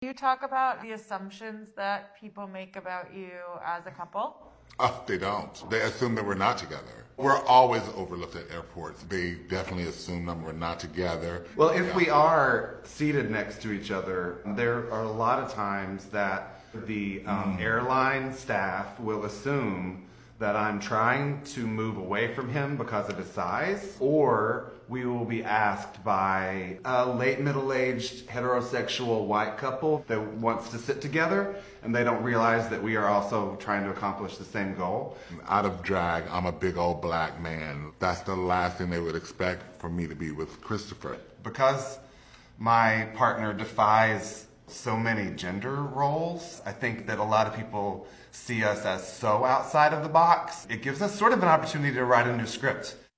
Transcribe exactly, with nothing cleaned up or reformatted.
you talk about the assumptions that people make about you as a couple? Oh, they don't. They assume that we're not together. We're always overlooked at airports. They definitely assume that we're not together. Well, if yeah. we are seated next to each other, there are a lot of times that the um, mm. airline staff will assume that I'm trying to move away from him because of his size, or we will be asked by a late middle-aged heterosexual white couple that wants to sit together, and they don't realize that we are also trying to accomplish the same goal. Out of drag, I'm a big old black man. That's the last thing they would expect for me to be with Christopher. Because my partner defies so many gender roles, I think that a lot of people see us as so outside of the box. It gives us sort of an opportunity to write a new script.